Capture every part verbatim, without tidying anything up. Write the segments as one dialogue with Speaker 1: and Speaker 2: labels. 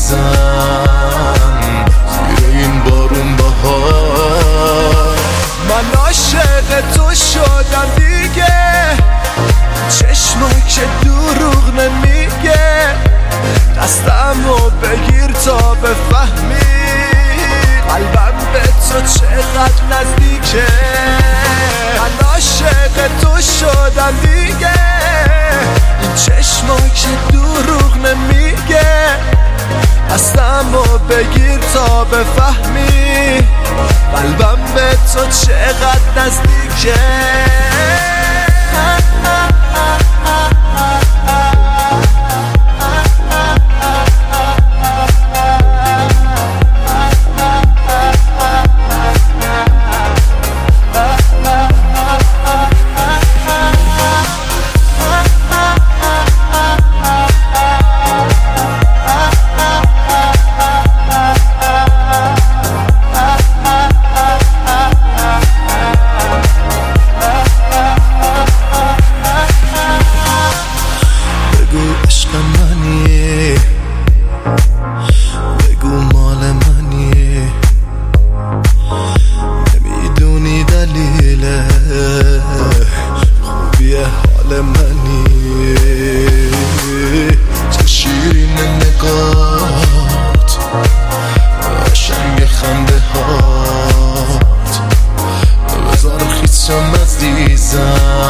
Speaker 1: عزیزم زیر این بارون بهار.
Speaker 2: من عاشق تو شدم دیگه، چشمای که دروغ نمیگه، دستمو بگیر تا بفهمی قلبم به تو چقدر نزدیکه. من عاشق تو شدم دیگه، این چشمای که دروغ نمیگه، دستمو بگیر تا بفهمی قلبم به تو چقدر نزدیکه.
Speaker 1: بگو مال منیه، نمیدونی دلیل خوبی حال منیه. چه شیرین نگات، قشنگ خنده هات، بذار خیسم عزیزم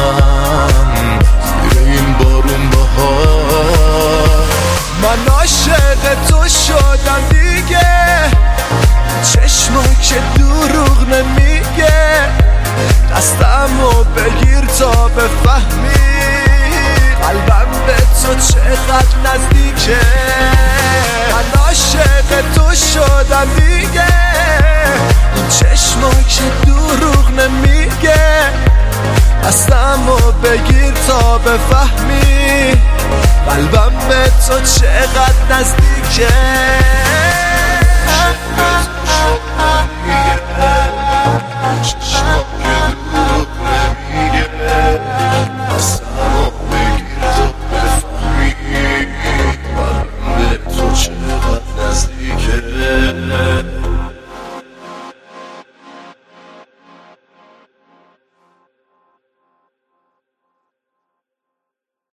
Speaker 1: زیر این بارون بهار.
Speaker 2: من عاشق تو شدم دیگه، چشمای که دروغ نمیگه، دستمو بگیر تا بفهمی قلبم به تو چقدر نزدیکه. من عاشق تو شدم دیگه، این چشمای که دروغ نمیگه، دستمو بگیر تا بفهمی قلبم به تو چقدر نزدیکه.
Speaker 1: چشمات که دروغ نمیگه، دستمو بگیر تا بفهمی قلبم به تو چقدر نزدیکه.